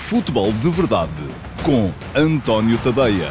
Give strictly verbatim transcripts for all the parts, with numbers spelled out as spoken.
Futebol de Verdade com António Tadeia.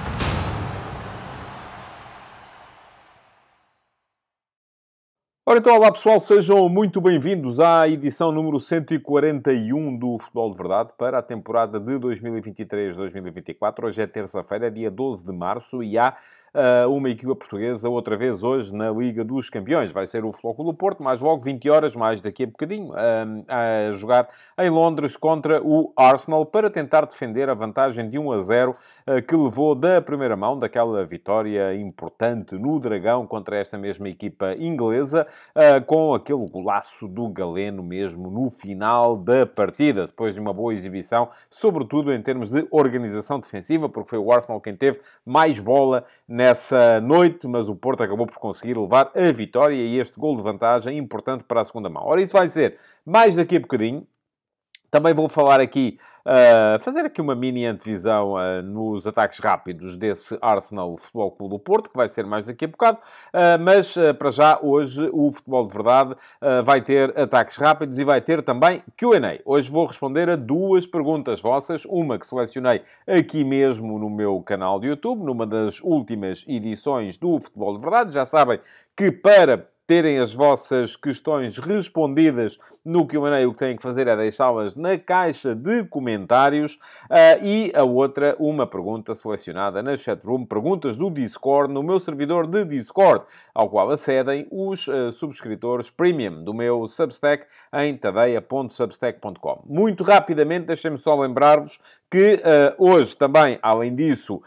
Ora então, olá pessoal, sejam muito bem-vindos à edição número cento e quarenta e um do Futebol de Verdade para a temporada de dois mil e vinte e três dois mil e vinte e quatro. Hoje é terça-feira, dia doze de março e há uh, uma equipa portuguesa outra vez hoje na Liga dos Campeões. Vai ser o Futebol Clube do Porto, mais logo vinte horas, mais daqui a bocadinho, uh, a jogar em Londres contra o Arsenal para tentar defender a vantagem de um a zero uh, que levou da primeira mão daquela vitória importante no Dragão contra esta mesma equipa inglesa. Uh, com aquele golaço do Galeno mesmo no final da partida, depois de uma boa exibição, sobretudo em termos de organização defensiva, porque foi o Arsenal quem teve mais bola nessa noite, mas o Porto acabou por conseguir levar a vitória e este gol de vantagem importante para a segunda mão. Ora, isso vai ser mais daqui a bocadinho. Também vou falar aqui, uh, fazer aqui uma mini antevisão uh, nos ataques rápidos desse Arsenal Futebol Clube do Porto, que vai ser mais daqui a bocado, uh, mas uh, para já, hoje, o Futebol de Verdade uh, vai ter ataques rápidos e vai ter também Q and A. Hoje vou responder a duas perguntas vossas, uma que selecionei aqui mesmo no meu canal de YouTube, numa das últimas edições do Futebol de Verdade. Já sabem que para terem as vossas questões respondidas no Q and A, o que têm que fazer é deixá-las na caixa de comentários. Uh, e a outra, uma pergunta selecionada na chatroom, perguntas do Discord, no meu servidor de Discord, ao qual acedem os uh, subscritores premium do meu Substack em tadeia ponto substack ponto com. Muito rapidamente, deixem-me só lembrar-vos que uh, hoje também, além disso,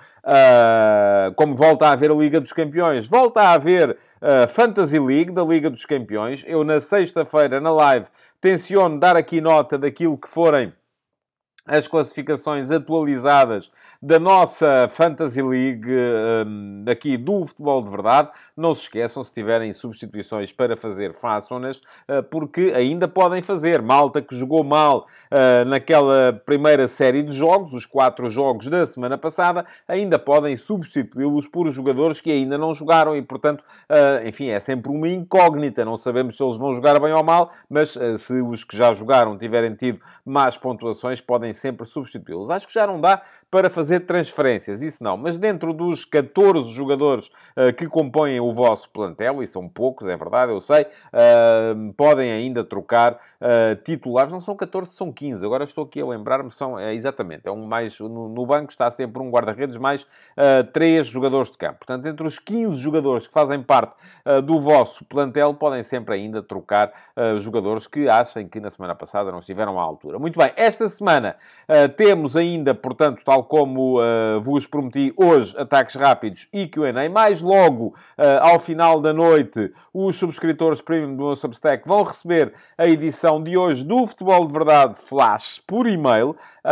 uh, como volta a haver a Liga dos Campeões, volta a haver Uh, Fantasy League, da Liga dos Campeões. Eu, na sexta-feira, na live, tenciono dar aqui nota daquilo que forem as classificações atualizadas da nossa Fantasy League, um, aqui do Futebol de Verdade. Não se esqueçam, se tiverem substituições para fazer, façam-nas, uh, porque ainda podem fazer. Malta que jogou mal uh, naquela primeira série de jogos, os quatro jogos da semana passada, ainda podem substituí-los por jogadores que ainda não jogaram e, portanto, uh, enfim, é sempre uma incógnita. Não sabemos se eles vão jogar bem ou mal, mas uh, se os que já jogaram tiverem tido más pontuações, podem sempre substituí-los. Acho que já não dá para fazer transferências, isso não. Mas dentro dos catorze jogadores uh, que compõem o vosso plantel, e são poucos, é verdade, eu sei, uh, podem ainda trocar uh, titulares. Não são catorze, são quinze. Agora estou aqui a lembrar-me, são, é, exatamente, é um mais, no, no banco está sempre um guarda-redes mais uh, três jogadores de campo. Portanto, entre os quinze jogadores que fazem parte uh, do vosso plantel, podem sempre ainda trocar uh, jogadores que achem que na semana passada não estiveram à altura. Muito bem, esta semana Uh, temos ainda, portanto, tal como uh, vos prometi, hoje ataques rápidos e Q and A. Mais logo, uh, ao final da noite, os subscritores premium do meu Substack vão receber a edição de hoje do Futebol de Verdade Flash por e-mail.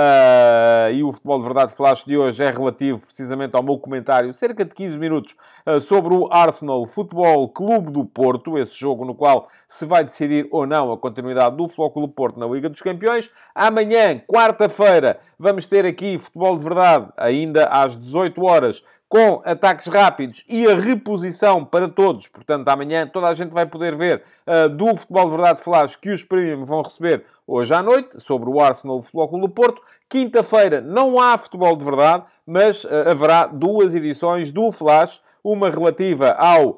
Uh, e o Futebol de Verdade Flash de hoje é relativo precisamente ao meu comentário, cerca de quinze minutos, uh, sobre o Arsenal Futebol Clube do Porto, esse jogo no qual se vai decidir ou não a continuidade do Futebol Clube do Porto na Liga dos Campeões. Amanhã, quarta-feira, vamos ter aqui Futebol de Verdade, ainda às dezoito horas, com ataques rápidos e a reposição para todos. Portanto, amanhã toda a gente vai poder ver uh, do Futebol de Verdade Flash que os Premium vão receber hoje à noite, sobre o Arsenal Futebol Clube do Porto. Quinta-feira não há Futebol de Verdade, mas uh, haverá duas edições do Flash, uma relativa ao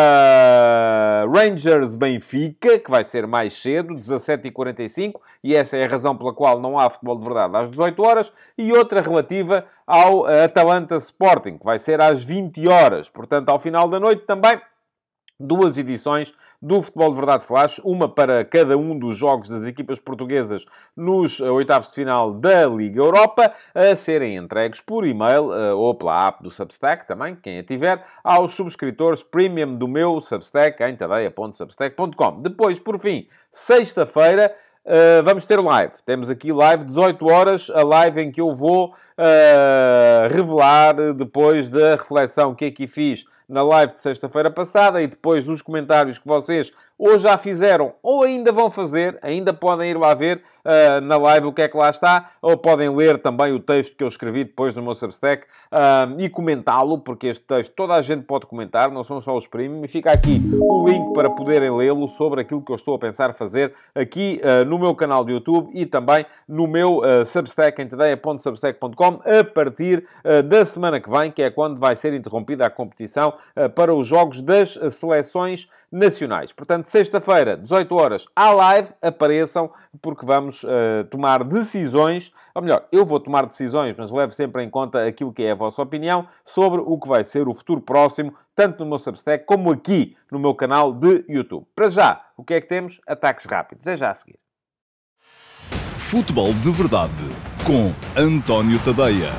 uh, Rangers Benfica, que vai ser mais cedo, dezassete e quarenta e cinco, e essa é a razão pela qual não há Futebol de Verdade às dezoito horas, e outra relativa ao uh, Atalanta Sporting, que vai ser às vinte horas. Portanto, ao final da noite também, duas edições do Futebol de Verdade Flash, uma para cada um dos jogos das equipas portuguesas nos oitavos de final da Liga Europa, a serem entregues por e-mail uh, ou pela app do Substack, também, quem a tiver, aos subscritores premium do meu Substack em tadeia ponto substack ponto com. Depois, por fim, sexta-feira, Uh, vamos ter live. Temos aqui live, dezoito horas, a live em que eu vou uh, revelar, depois da reflexão que aqui fiz na live de sexta-feira passada e depois dos comentários que vocês ou já fizeram ou ainda vão fazer, ainda podem ir lá ver uh, na live o que é que lá está, ou podem ler também o texto que eu escrevi depois no meu Substack uh, e comentá-lo, porque este texto toda a gente pode comentar, não são só os premium, e fica aqui o link para poderem lê-lo sobre aquilo que eu estou a pensar fazer aqui uh, no meu canal de YouTube e também no meu uh, Substack em tadeia ponto substack ponto com a partir uh, da semana que vem, que é quando vai ser interrompida a competição uh, para os jogos das uh, seleções nacionais. Portanto, sexta-feira, dezoito horas, à live, apareçam, porque vamos uh, tomar decisões, ou melhor, eu vou tomar decisões, mas levo sempre em conta aquilo que é a vossa opinião sobre o que vai ser o futuro próximo, tanto no meu Substack como aqui no meu canal de YouTube. Para já, o que é que temos? Ataques rápidos. É já a seguir. Futebol de Verdade, com António Tadeia.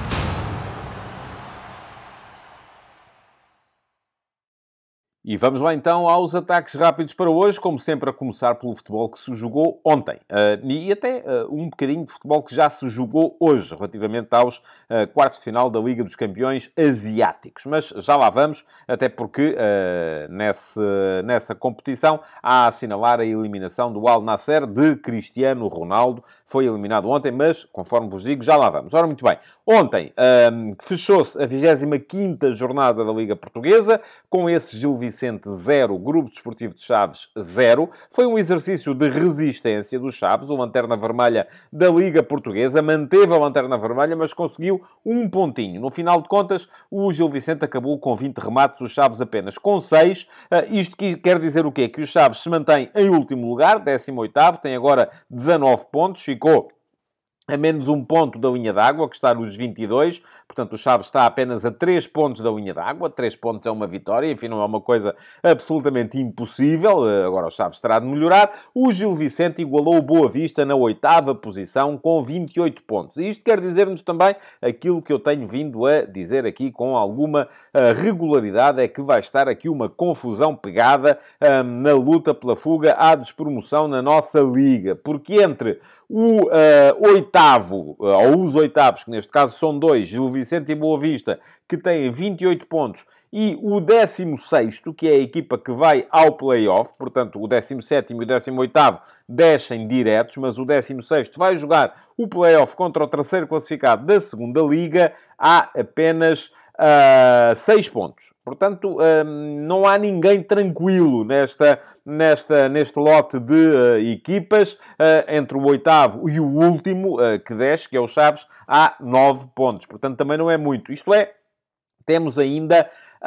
E vamos lá então aos ataques rápidos para hoje, como sempre a começar pelo futebol que se jogou ontem. Uh, e até uh, um bocadinho de futebol que já se jogou hoje, relativamente aos uh, quartos de final da Liga dos Campeões Asiáticos. Mas já lá vamos, até porque uh, nesse, nessa competição há a assinalar a eliminação do Al Nassr de Cristiano Ronaldo. Foi eliminado ontem, mas, conforme vos digo, já lá vamos. Ora, muito bem. Ontem um, fechou-se a vigésima quinta jornada da Liga Portuguesa, com esse Gil Vicente zero, Grupo Desportivo de Chaves zero. Foi um exercício de resistência dos Chaves, o lanterna vermelha da Liga Portuguesa. Manteve a lanterna vermelha, mas conseguiu um pontinho. No final de contas, o Gil Vicente acabou com vinte remates, os Chaves apenas com seis. Uh, isto quer dizer o quê? Que os Chaves se mantém em último lugar, décimo oitavo, tem agora dezanove pontos, ficou a menos um ponto da linha d'água, que está nos vinte e dois. Portanto, o Chaves está apenas a três pontos da linha d'água. três pontos é uma vitória. Enfim, não é uma coisa absolutamente impossível. Agora o Chaves terá de melhorar. O Gil Vicente igualou o Boa Vista na oitava posição com vinte e oito pontos. E isto quer dizer-nos também aquilo que eu tenho vindo a dizer aqui com alguma uh, regularidade, é que vai estar aqui uma confusão pegada uh, na luta pela fuga à despromoção na nossa Liga. Porque entre o uh, oitavo, uh, ou os oitavos, que neste caso são dois, Gil Vicente e Boa Vista, que têm vinte e oito pontos, e o décimo sexto, que é a equipa que vai ao play-off, portanto, o décimo sétimo e o décimo oitavo descem diretos, mas o décimo sexto vai jogar o play-off contra o terceiro classificado da segunda Liga, há apenas Uh, seis pontos. Portanto, uh, não há ninguém tranquilo nesta, nesta, neste lote de uh, equipas. Uh, entre o oitavo e o último, uh, que desce, que é o Chaves, há nove pontos. Portanto, também não é muito. Isto é, temos ainda...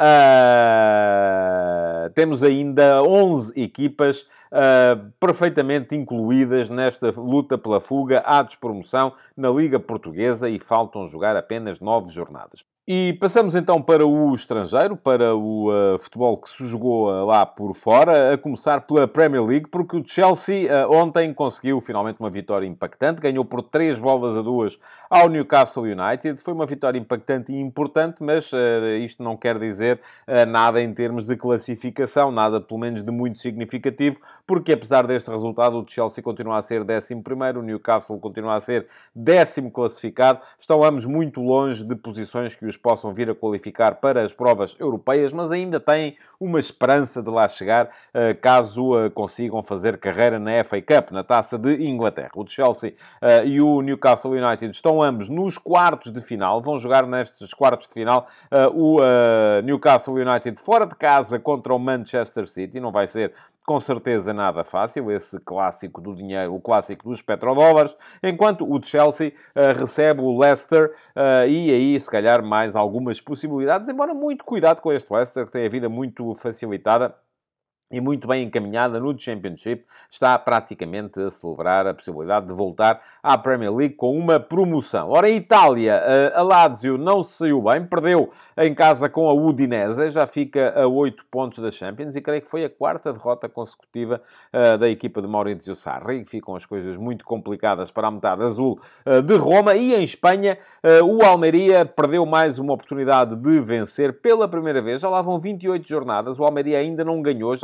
Uh, temos ainda onze equipas uh, perfeitamente incluídas nesta luta pela fuga à despromoção na Liga Portuguesa e faltam jogar apenas nove jornadas. E passamos então para o estrangeiro, para o uh, futebol que se jogou uh, lá por fora, a começar pela Premier League, porque o Chelsea uh, ontem conseguiu finalmente uma vitória impactante, ganhou por três bolas a duas ao Newcastle United. Foi uma vitória impactante e importante, mas uh, isto não quer dizer uh, nada em termos de classificação, nada pelo menos de muito significativo, porque apesar deste resultado o Chelsea continua a ser décimo primeiro, o Newcastle continua a ser décimo classificado, estão ambos muito longe de posições que os possam vir a qualificar para as provas europeias, mas ainda têm uma esperança de lá chegar, caso consigam fazer carreira na F A Cup, na Taça de Inglaterra. O Chelsea e o Newcastle United estão ambos nos quartos de final, vão jogar nestes quartos de final o Newcastle United fora de casa contra o Manchester City, não vai ser com certeza nada fácil, esse clássico do dinheiro, o clássico dos petrodólares, enquanto o Chelsea uh, recebe o Leicester uh, e aí, se calhar, mais algumas possibilidades, embora muito cuidado com este Leicester, que tem a vida muito facilitada e muito bem encaminhada no Championship, está praticamente a celebrar a possibilidade de voltar à Premier League com uma promoção. Ora, em Itália, a Lazio não se saiu bem, perdeu em casa com a Udinese, já fica a oito pontos da Champions e creio que foi a quarta derrota consecutiva uh, da equipa de Maurizio Sarri. Ficam as coisas muito complicadas para a metade azul uh, de Roma. E em Espanha, uh, o Almeria perdeu mais uma oportunidade de vencer pela primeira vez. Já lá vão vinte e oito jornadas, o Almeria ainda não ganhou, já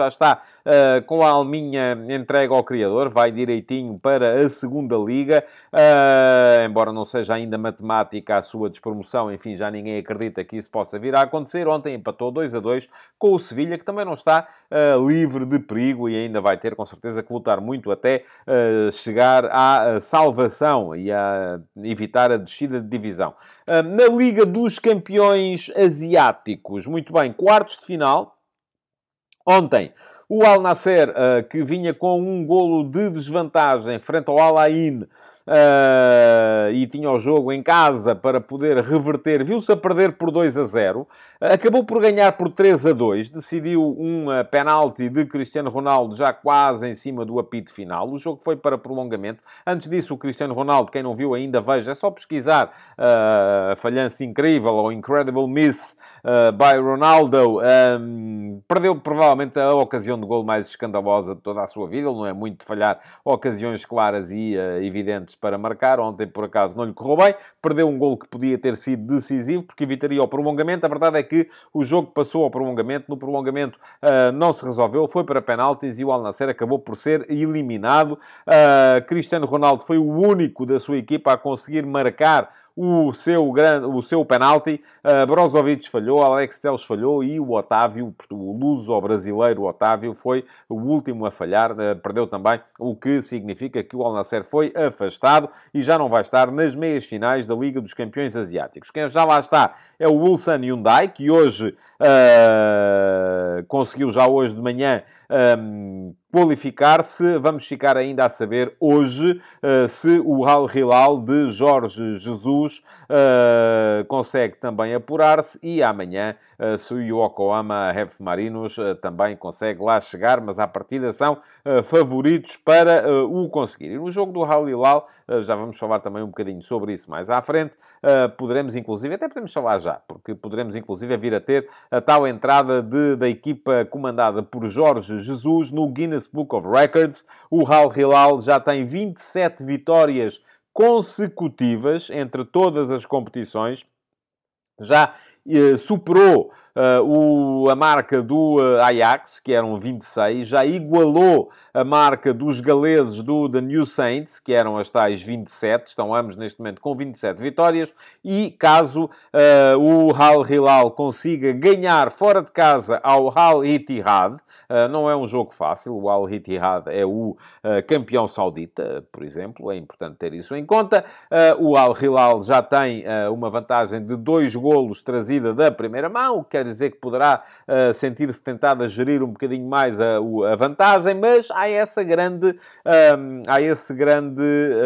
está uh, com a alminha entregue ao criador, vai direitinho para a segunda Liga, uh, embora não seja ainda matemática a sua despromoção, enfim, já ninguém acredita que isso possa vir a acontecer. Ontem empatou dois a dois com o Sevilha, que também não está uh, livre de perigo e ainda vai ter, com certeza, que lutar muito até uh, chegar à salvação e a evitar a descida de divisão. Uh, na Liga dos Campeões Asiáticos, muito bem, quartos de final. Ontem, o Al Nassr, uh, que vinha com um golo de desvantagem frente ao Al Ain, uh, e tinha o jogo em casa para poder reverter, viu-se a perder por dois a zero. Uh, acabou por ganhar por três a dois. Decidiu um uh, penalti de Cristiano Ronaldo já quase em cima do apito final. O jogo foi para prolongamento. Antes disso, o Cristiano Ronaldo, quem não viu ainda, veja, é só pesquisar uh, a falhança incrível ou Incredible Miss uh, by Ronaldo. Um, perdeu provavelmente a ocasião de golo mais escandalosa de toda a sua vida. Ele não é muito de falhar ocasiões claras e uh, evidentes para marcar. Ontem, por acaso, não lhe correu bem. Perdeu um golo que podia ter sido decisivo, porque evitaria o prolongamento. A verdade é que o jogo passou ao prolongamento. No prolongamento uh, não se resolveu. Foi para penaltis e o Al Nassr acabou por ser eliminado. Uh, Cristiano Ronaldo foi o único da sua equipa a conseguir marcar o seu, grande, o seu penalti. Uh, Brozovic falhou, Alex Telles falhou e o Otávio, o luso-brasileiro Otávio, foi o último a falhar. Uh, perdeu também, o que significa que o Al Nassr foi afastado e já não vai estar nas meias finais da Liga dos Campeões Asiáticos. Quem já lá está é o Ulsan Hyundai, que hoje uh, conseguiu já hoje de manhã um, qualificar-se. Vamos ficar ainda a saber hoje uh, se o Al Hilal de Jorge Jesus uh, consegue também apurar-se e amanhã uh, se o Yokohama F. Marinos uh, também consegue lá chegar, mas à partida são uh, favoritos para uh, o conseguir. E no jogo do Al Hilal, uh, já vamos falar também um bocadinho sobre isso mais à frente, uh, poderemos inclusive, até podemos falar já, porque poderemos inclusive vir a ter a tal entrada de, da equipa comandada por Jorge Jesus no Guinness Book of Records. O Al Hilal já tem vinte e sete vitórias consecutivas entre todas as competições. Já eh, superou uh, o, a marca do uh, Ajax, que eram vinte e seis. Já igualou a marca dos galeses do The New Saints, que eram as tais vinte e sete. Estão ambos neste momento com vinte e sete vitórias. E caso uh, o Al Hilal consiga ganhar fora de casa ao Al Ittihad, uh, não é um jogo fácil. O Al Ittihad é o uh, campeão saudita, por exemplo. É importante ter isso em conta. Uh, o Al Hilal já tem uh, uma vantagem de dois golos trazida da primeira mão, o que quer dizer que poderá uh, sentir-se tentado a gerir um bocadinho mais a, a vantagem, mas há essa grande, um, há esse grande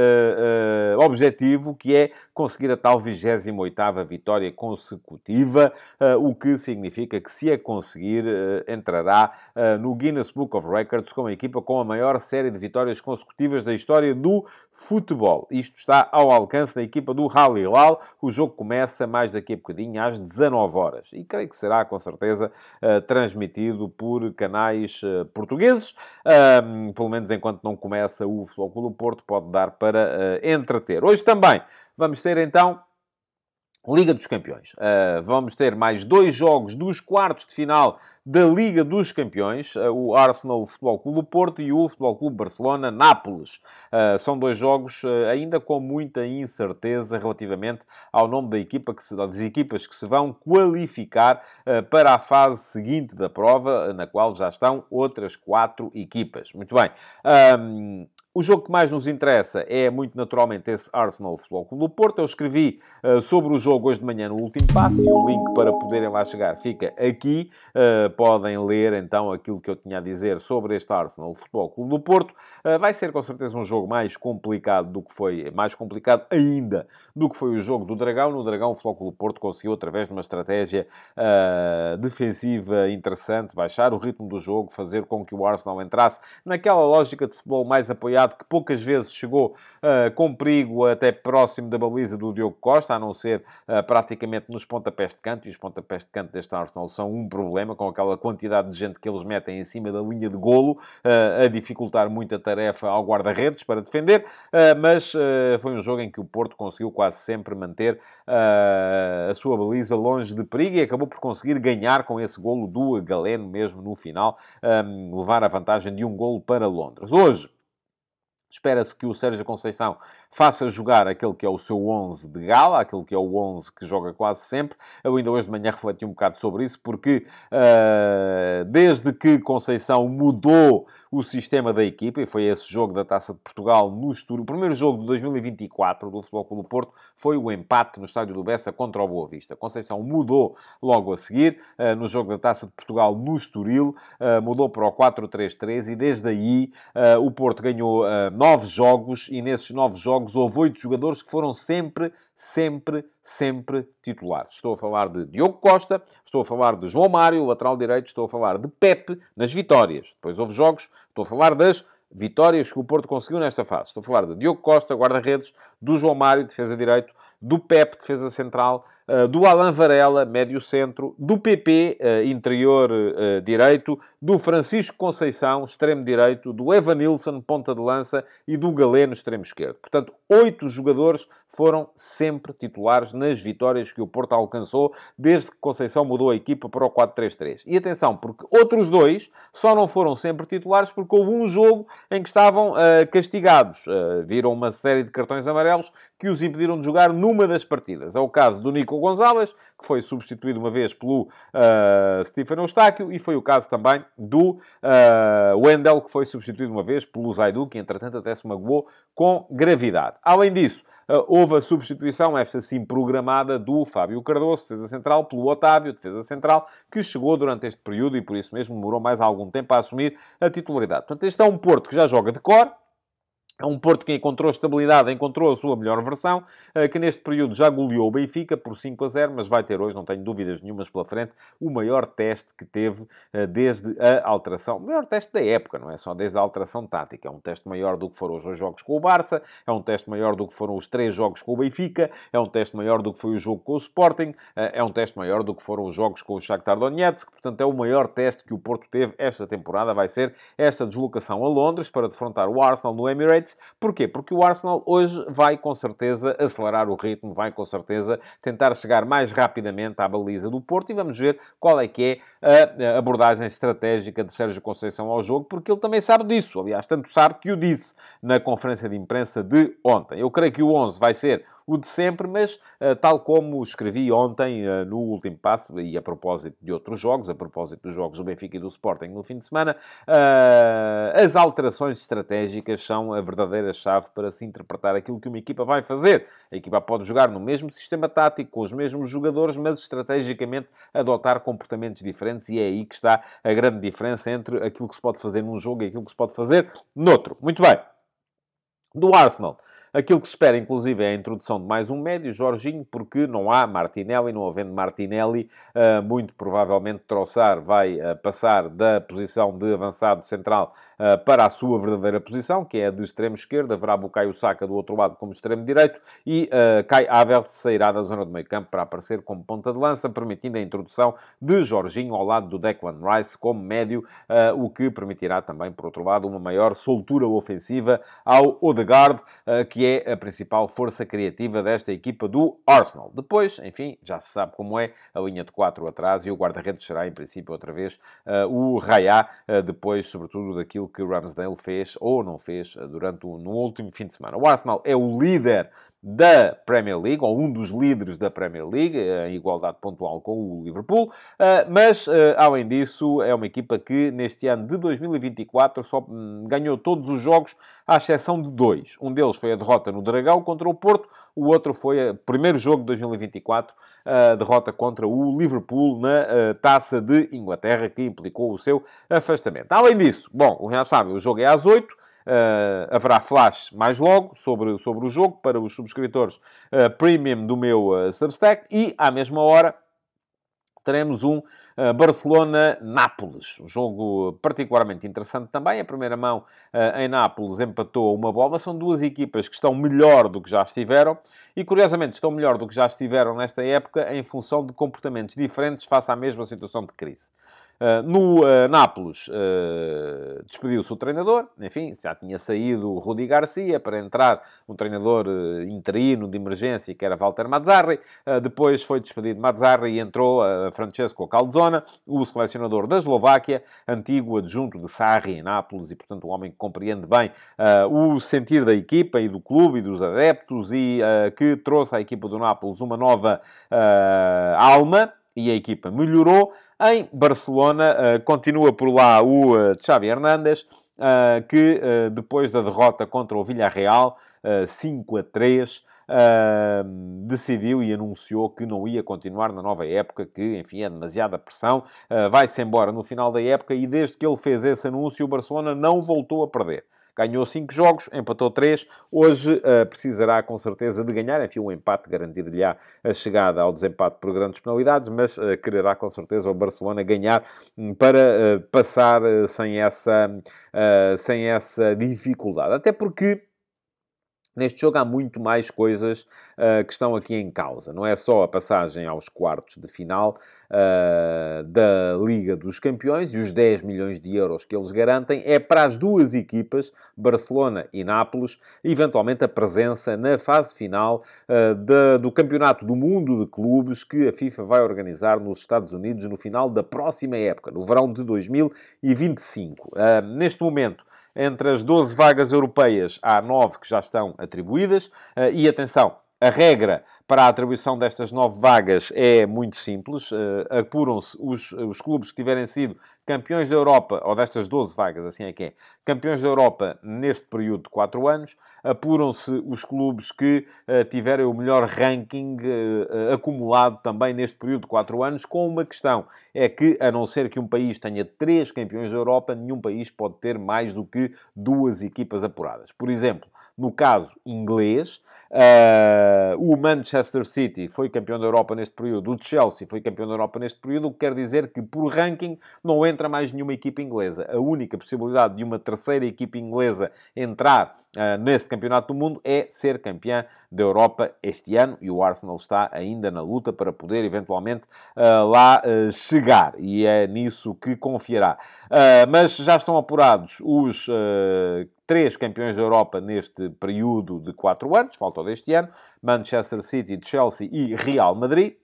uh, uh, objetivo, que é conseguir a tal vigésima oitava vitória consecutiva, uh, o que significa que, se a conseguir, uh, entrará uh, no Guinness Book of Records como a equipa com a maior série de vitórias consecutivas da história do futebol. Isto está ao alcance da equipa do Al Hilal. O jogo começa mais daqui a bocadinho, às dezanove horas. E creio que será, com certeza, uh, transmitido por canais uh, portugueses. Um, pelo menos enquanto não começa o Futebol Clube do Porto, pode dar para uh, entreter. Hoje também vamos ter, então, Liga dos Campeões. Uh, vamos ter mais dois jogos dos quartos de final da Liga dos Campeões, uh, o Arsenal Futebol Clube do Porto e o Futebol Clube Barcelona Nápoles. Uh, são dois jogos uh, ainda com muita incerteza relativamente ao nome da equipa que se, das equipas que se vão qualificar uh, para a fase seguinte da prova, na qual já estão outras quatro equipas. Muito bem. Um, O jogo que mais nos interessa é, muito naturalmente, esse Arsenal Futebol Clube do Porto. Eu escrevi uh, sobre o jogo hoje de manhã no último passo e o link para poderem lá chegar fica aqui. Uh, podem ler, então, aquilo que eu tinha a dizer sobre este Arsenal Futebol Clube do Porto. Uh, vai ser, com certeza, um jogo mais complicado do que foi, mais complicado ainda do que foi o jogo do Dragão. No Dragão, o Futebol Clube do Porto conseguiu, através de uma estratégia uh, defensiva interessante, baixar o ritmo do jogo, fazer com que o Arsenal entrasse naquela lógica de futebol mais apoiado realidade que poucas vezes chegou uh, com perigo até próximo da baliza do Diogo Costa, a não ser uh, praticamente nos pontapés de canto, e os pontapés de canto deste Arsenal são um problema, com aquela quantidade de gente que eles metem em cima da linha de golo, uh, a dificultar muito a tarefa ao guarda-redes para defender, uh, mas uh, foi um jogo em que o Porto conseguiu quase sempre manter uh, a sua baliza longe de perigo e acabou por conseguir ganhar com esse golo do Galeno mesmo no final, um, levar a vantagem de um golo para Londres. Hoje, espera-se que o Sérgio Conceição faça jogar aquele que é o seu onze de gala, aquele que é o onze que joga quase sempre. Eu ainda hoje de manhã refleti um bocado sobre isso, porque uh, desde que Conceição mudou o sistema da equipa, e foi esse jogo da Taça de Portugal no Estoril, o primeiro jogo de dois mil e vinte e quatro do Futebol Clube do Porto foi o empate no Estádio do Bessa contra o Boa Vista. Conceição mudou logo a seguir, uh, no jogo da Taça de Portugal no Estoril, uh, mudou para o quatro três três e desde aí uh, o Porto ganhou uh, nove jogos e nesses nove jogos houve oito jogadores que foram sempre, sempre, sempre titulares. Estou a falar de Diogo Costa, estou a falar de João Mário, lateral direito, estou a falar de Pepe nas vitórias. Depois houve jogos, estou a falar das vitórias que o Porto conseguiu nesta fase. Estou a falar de Diogo Costa, guarda-redes, do João Mário, defesa direito, do Pepe, defesa central, do Alan Varela, médio centro, do P P, interior direito, do Francisco Conceição, extremo direito, do Evanilson, ponta de lança, e do Galeno, extremo esquerdo. Portanto, oito jogadores foram sempre titulares nas vitórias que o Porto alcançou desde que Conceição mudou a equipa para o quatro três três. E atenção, porque outros dois só não foram sempre titulares porque houve um jogo em que estavam uh, castigados. Uh, viram uma série de cartões amarelos que os impediram de jogar numa das partidas. É o caso do Nico Gonzalez, que foi substituído uma vez pelo uh, Stefano Eustáquio, e foi o caso também do uh, Wendel, que foi substituído uma vez pelo Zaidu, que entretanto até se magoou com gravidade. Além disso, Uh, houve a substituição, esta sim programada, do Fábio Cardoso, defesa central, pelo Otávio, defesa central, que chegou durante este período e por isso mesmo demorou mais algum tempo a assumir a titularidade. Portanto, este é um Porto que já joga de cor. É um Porto que encontrou estabilidade, encontrou a sua melhor versão, que neste período já goleou o Benfica por cinco a zero, mas vai ter hoje, não tenho dúvidas nenhumas pela frente, o maior teste que teve desde a alteração. O maior teste da época, não é só desde a alteração tática. É um teste maior do que foram os dois jogos com o Barça, é um teste maior do que foram os três jogos com o Benfica, é um teste maior do que foi o jogo com o Sporting, é um teste maior do que foram os jogos com o Shakhtar Donetsk. Portanto, é o maior teste que o Porto teve esta temporada. Vai ser esta deslocação a Londres para defrontar o Arsenal no Emirates. Porquê? Porque o Arsenal hoje vai, com certeza, acelerar o ritmo, vai, com certeza, tentar chegar mais rapidamente à baliza do Porto e vamos ver qual é que é a abordagem estratégica de Sérgio Conceição ao jogo, porque ele também sabe disso. Aliás, tanto sabe que o disse na conferência de imprensa de ontem. Eu creio que o onze vai ser o de sempre, mas uh, tal como escrevi ontem uh, no último passo, e a propósito de outros jogos, a propósito dos jogos do Benfica e do Sporting no fim de semana, uh, as alterações estratégicas são a verdadeira chave para se interpretar aquilo que uma equipa vai fazer. A equipa pode jogar no mesmo sistema tático, com os mesmos jogadores, mas estrategicamente adotar comportamentos diferentes, e é aí que está a grande diferença entre aquilo que se pode fazer num jogo e aquilo que se pode fazer noutro. Muito bem. Do Arsenal, aquilo que se espera, inclusive, é a introdução de mais um médio, Jorginho, porque não há Martinelli. Não havendo Martinelli, muito provavelmente Trossard vai passar da posição de avançado central para a sua verdadeira posição, que é a de extremo esquerdo. Haverá Bukayo Saka do outro lado como extremo direito e Kai Havertz sairá da zona do meio campo para aparecer como ponta de lança, permitindo a introdução de Jorginho ao lado do Declan Rice como médio, o que permitirá também, por outro lado, uma maior soltura ofensiva ao Odegaard, que é a principal força criativa desta equipa do Arsenal. Depois, enfim, já se sabe como é a linha de quatro atrás, e o guarda-redes será, em princípio, outra vez uh, o Raya, uh, depois, sobretudo, daquilo que o Ramsdale fez ou não fez uh, durante o no último fim de semana. O Arsenal é o líder da Premier League, ou um dos líderes da Premier League, em igualdade pontual com o Liverpool, mas, além disso, é uma equipa que, neste ano de dois mil e vinte e quatro, só ganhou todos os jogos, à exceção de dois. Um deles foi a derrota no Dragão contra o Porto, o outro foi o primeiro jogo de dois mil e vinte e quatro, a derrota contra o Liverpool na Taça de Inglaterra, que implicou o seu afastamento. Além disso, bom, já sabem, o jogo é às oito, Uh, haverá flash mais logo sobre, sobre o jogo para os subscritores uh, premium do meu uh, Substack, e à mesma hora teremos um uh, Barcelona-Nápoles. Um jogo particularmente interessante também. A primeira mão uh, em Nápoles empatou a uma bola. São duas equipas que estão melhor do que já estiveram. E, curiosamente, estão melhor do que já estiveram nesta época em função de comportamentos diferentes face à mesma situação de crise. Uh, no uh, Nápoles, uh, despediu-se o treinador, enfim, já tinha saído o Rudi Garcia para entrar um treinador uh, interino de emergência, que era Walter Mazzarri. Uh, depois foi despedido Mazzarri e entrou uh, Francesco Calzona, o selecionador da Eslováquia, antigo adjunto de Sarri em Nápoles e, portanto, um homem que compreende bem uh, o sentir da equipa e do clube e dos adeptos e uh, que trouxe à equipa do Nápoles uma nova uh, alma. E a equipa melhorou. Em Barcelona, uh, continua por lá o uh, Xavi Hernández, uh, que uh, depois da derrota contra o Villarreal, uh, cinco a três, uh, decidiu e anunciou que não ia continuar na nova época, que, enfim, é demasiada pressão, uh, vai-se embora no final da época e desde que ele fez esse anúncio, o Barcelona não voltou a perder. Ganhou cinco jogos, empatou três. Hoje uh, precisará, com certeza, de ganhar. Enfim, o empate garantir-lhe-á a chegada ao desempate por grandes penalidades, mas uh, quererá, com certeza, o Barcelona ganhar um, para uh, passar uh, sem essa, uh, sem essa dificuldade. Até porque neste jogo há muito mais coisas uh, que estão aqui em causa. Não é só a passagem aos quartos de final uh, da Liga dos Campeões e os dez milhões de euros que eles garantem. É para as duas equipas, Barcelona e Nápoles, eventualmente a presença na fase final uh, de, do Campeonato do Mundo de Clubes que a FIFA vai organizar nos Estados Unidos no final da próxima época, no verão de dois mil e vinte e cinco. Uh, neste momento, entre as doze vagas europeias, há nove que já estão atribuídas. E, atenção, a regra para a atribuição destas nove vagas é muito simples. Apuram-se os, os clubes que tiverem sido campeões da Europa, ou destas doze vagas, assim é que é, campeões da Europa neste período de quatro anos. Apuram-se os clubes que uh, tiverem o melhor ranking uh, uh, acumulado também neste período de quatro anos, com uma questão. É que, a não ser que um país tenha três campeões da Europa, nenhum país pode ter mais do que duas equipas apuradas. Por exemplo, no caso inglês, uh, o Manchester City foi campeão da Europa neste período, o Chelsea foi campeão da Europa neste período, o que quer dizer que, por ranking, não entra mais nenhuma equipa inglesa. A única possibilidade de uma terceira equipa inglesa entrar uh, nesse Campeonato do Mundo é ser campeã da Europa este ano, e o Arsenal está ainda na luta para poder, eventualmente, uh, lá uh, chegar, e é nisso que confiará. Uh, mas já estão apurados os uh, três campeões da Europa neste período de quatro anos, falta o deste ano, Manchester City, Chelsea e Real Madrid.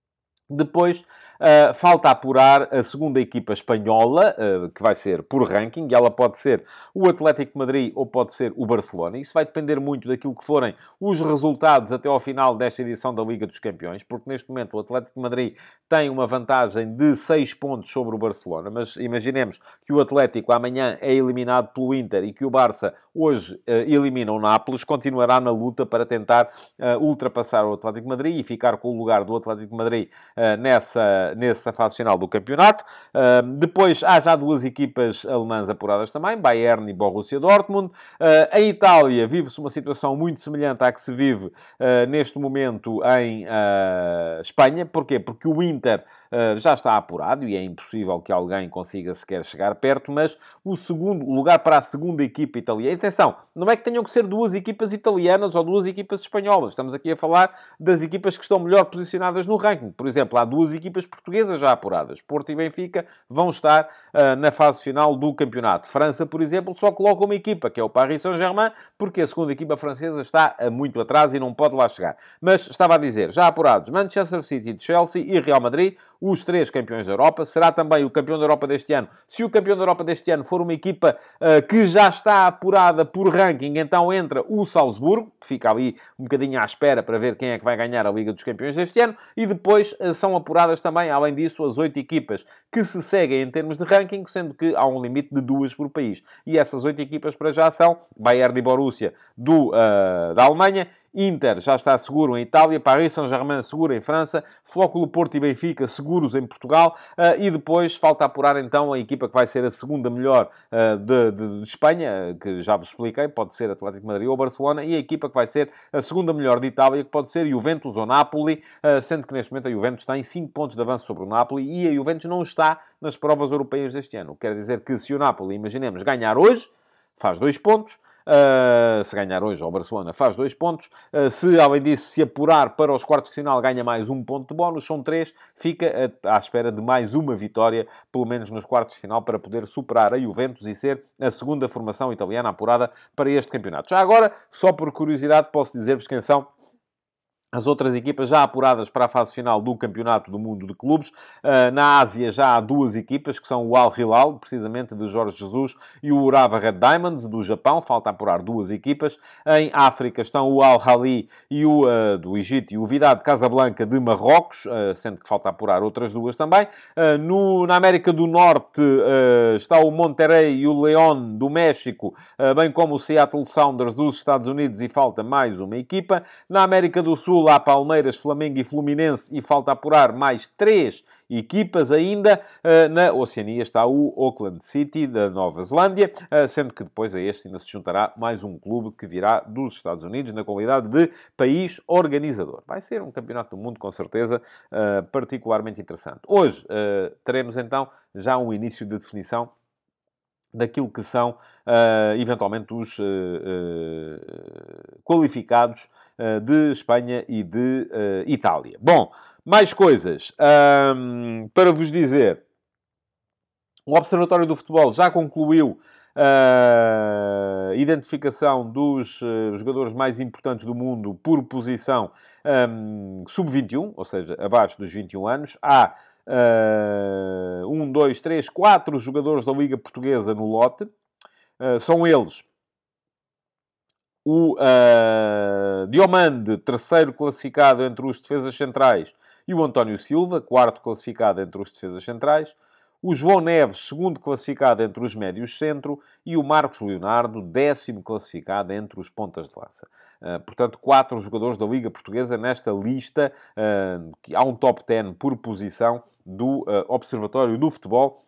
Depois, uh, falta apurar a segunda equipa espanhola, uh, que vai ser por ranking, e ela pode ser o Atlético de Madrid ou pode ser o Barcelona. Isso vai depender muito daquilo que forem os resultados até ao final desta edição da Liga dos Campeões, porque neste momento o Atlético de Madrid tem uma vantagem de seis pontos sobre o Barcelona, mas imaginemos que o Atlético amanhã é eliminado pelo Inter e que o Barça hoje uh, elimina o Nápoles, continuará na luta para tentar uh, ultrapassar o Atlético de Madrid e ficar com o lugar do Atlético de Madrid Uh, nessa, nessa fase final do campeonato. Uh, depois, há já duas equipas alemãs apuradas também, Bayern e Borussia Dortmund. Uh, em Itália, vive-se uma situação muito semelhante à que se vive uh, neste momento em uh, Espanha. Porquê? Porque o Inter uh, já está apurado e é impossível que alguém consiga sequer chegar perto, mas o segundo o lugar para a segunda equipa italiana... Atenção, não é que tenham que ser duas equipas italianas ou duas equipas espanholas. Estamos aqui a falar das equipas que estão melhor posicionadas no ranking. Por exemplo, há duas equipas portuguesas já apuradas. Porto e Benfica vão estar uh, na fase final do campeonato. França, por exemplo, só coloca uma equipa, que é o Paris Saint-Germain, porque a segunda equipa francesa está uh, muito atrás e não pode lá chegar. Mas, estava a dizer, já apurados Manchester City, Chelsea e Real Madrid, os três campeões da Europa. Será também o campeão da Europa deste ano. Se o campeão da Europa deste ano for uma equipa uh, que já está apurada por ranking, então entra o Salzburgo, que fica ali um bocadinho à espera para ver quem é que vai ganhar a Liga dos Campeões deste ano, e depois uh, são apuradas também, além disso, as oito equipas que se seguem em termos de ranking, sendo que há um limite de duas por país. E essas oito equipas para já são Bayern e Borussia do, uh, da Alemanha Inter já está seguro em Itália, Paris Saint-Germain seguro em França, Flóculo Porto e Benfica seguros em Portugal, uh, e depois falta apurar então a equipa que vai ser a segunda melhor uh, de, de, de Espanha, que já vos expliquei, pode ser Atlético de Madrid ou Barcelona, e a equipa que vai ser a segunda melhor de Itália, que pode ser Juventus ou Napoli, uh, sendo que neste momento a Juventus está em cinco pontos de avanço sobre o Napoli e a Juventus não está nas provas europeias deste ano. Quer dizer que se o Napoli, imaginemos, ganhar hoje, faz dois pontos. Uh, se ganhar hoje ao Barcelona faz dois pontos. Uh, se, além disso, se apurar para os quartos de final, ganha mais um ponto de bónus. São três. Fica à espera de mais uma vitória, pelo menos nos quartos de final, para poder superar a Juventus e ser a segunda formação italiana apurada para este campeonato. Já agora, só por curiosidade, posso dizer-vos quem são as outras equipas já apuradas para a fase final do Campeonato do Mundo de Clubes. Uh, na Ásia já há duas equipas, que são o Al Hilal, precisamente de Jorge Jesus, e o Urawa Red Diamonds, do Japão. Falta apurar duas equipas. Em África estão o Al Ahly e o, uh, do Egito e o Wydad Casablanca de Marrocos, uh, sendo que falta apurar outras duas também. Uh, no, na América do Norte uh, está o Monterrey e o León do México, uh, bem como o Seattle Sounders dos Estados Unidos, e falta mais uma equipa. Na América do Sul há Palmeiras, Flamengo e Fluminense, e falta apurar mais três equipas ainda. Na Oceania está o Auckland City, da Nova Zelândia, sendo que depois a este ainda se juntará mais um clube que virá dos Estados Unidos, na qualidade de país organizador. Vai ser um campeonato do mundo, com certeza, particularmente interessante. Hoje teremos, então, já um início de definição daquilo que são, uh, eventualmente, os uh, uh, qualificados uh, de Espanha e de uh, Itália. Bom, mais coisas. Um, para vos dizer, o Observatório do Futebol já concluiu a identificação dos uh, jogadores mais importantes do mundo por posição um, sub vinte e um, ou seja, abaixo dos vinte e um anos. Há Uh, um, dois, três, quatro jogadores da Liga Portuguesa no lote. Uh, são eles o uh, Diomande, terceiro classificado entre os defesas centrais, e o António Silva, quarto classificado entre os defesas centrais. O João Neves, segundo classificado entre os médios centro, e o Marcos Leonardo, décimo classificado entre os pontas de lança. Uh, portanto, quatro jogadores da Liga Portuguesa nesta lista, uh, que há um top dez por posição do uh, Observatório do Futebol,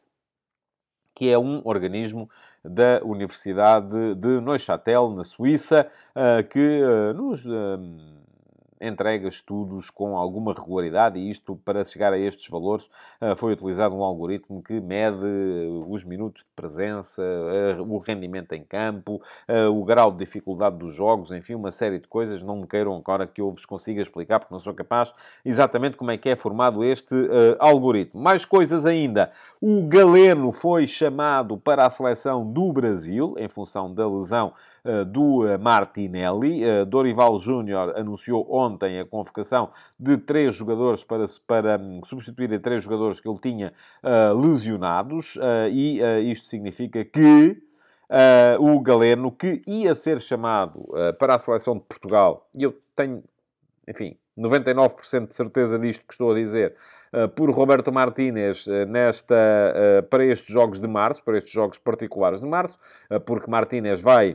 que é um organismo da Universidade de Neuchâtel, na Suíça, uh, que uh, nos Uh, entrega estudos com alguma regularidade, e isto, para chegar a estes valores, foi utilizado um algoritmo que mede os minutos de presença, o rendimento em campo, o grau de dificuldade dos jogos, enfim, uma série de coisas. Não me queiram agora que eu vos consiga explicar, porque não sou capaz exatamente como é que é formado este uh, algoritmo. Mais coisas ainda. O Galeno foi chamado para a seleção do Brasil, em função da lesão uh, do uh, Martinelli. Uh, Dorival Júnior anunciou ontem ontem a convocação de três jogadores para, para substituir a três jogadores que ele tinha uh, lesionados, uh, e uh, isto significa que uh, o Galeno, que ia ser chamado uh, para a seleção de Portugal, e eu tenho, enfim, noventa e nove por cento de certeza disto que estou a dizer, uh, por Roberto Martínez, uh, nesta, uh, para estes jogos de março, para estes jogos particulares de março, uh, porque Martínez vai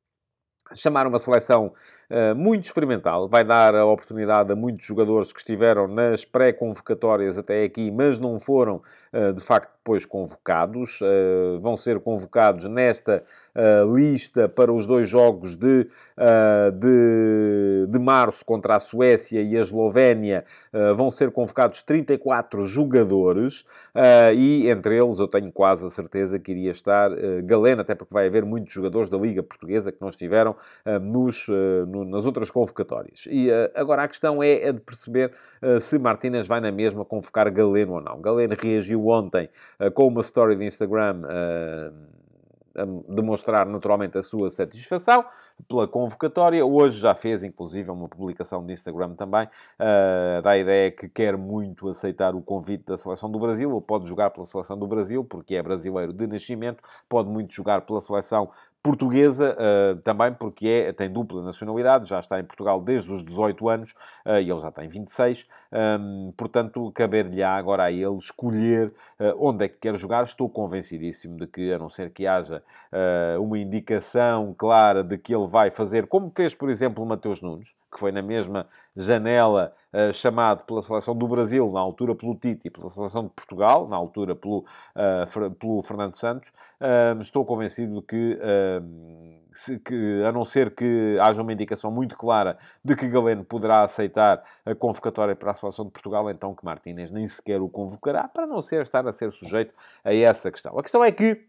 chamar uma seleção uh, muito experimental, vai dar a oportunidade a muitos jogadores que estiveram nas pré-convocatórias até aqui, mas não foram, uh, de facto, depois convocados. Uh, vão ser convocados nesta uh, lista para os dois jogos de, uh, de, de março contra a Suécia e a Eslovénia. Uh, vão ser convocados trinta e quatro jogadores, uh, e entre eles eu tenho quase a certeza que iria estar uh, Galeno, até porque vai haver muitos jogadores da Liga Portuguesa que não estiveram uh, nos, uh, no, nas outras convocatórias. E uh, agora a questão é, é de perceber uh, se Martínez vai na mesma convocar Galeno ou não. Galeno reagiu ontem uh, com uma story de Instagram uh, a demonstrar naturalmente a sua satisfação pela convocatória. Hoje já fez, inclusive, uma publicação de Instagram também, uh, dá a ideia que quer muito aceitar o convite da Seleção do Brasil, ou pode jogar pela Seleção do Brasil, porque é brasileiro de nascimento, pode muito jogar pela Seleção portuguesa, uh, também porque é, tem dupla nacionalidade, já está em Portugal desde os dezoito anos, uh, e ele já tem vinte e seis, um, portanto, caber-lhe-á agora a ele escolher uh, onde é que quer jogar. Estou convencidíssimo de que, a não ser que haja uh, uma indicação clara de que ele vai fazer, como fez, por exemplo, o Mateus Nunes, que foi na mesma janela uh, chamado pela seleção do Brasil, na altura pelo Tite, e pela seleção de Portugal, na altura pelo, uh, pelo Fernando Santos. Uh, estou convencido que, uh, se, que, a não ser que haja uma indicação muito clara de que Galeno poderá aceitar a convocatória para a seleção de Portugal, então que Martínez nem sequer o convocará, para não ser, estar a ser sujeito a essa questão. A questão é que,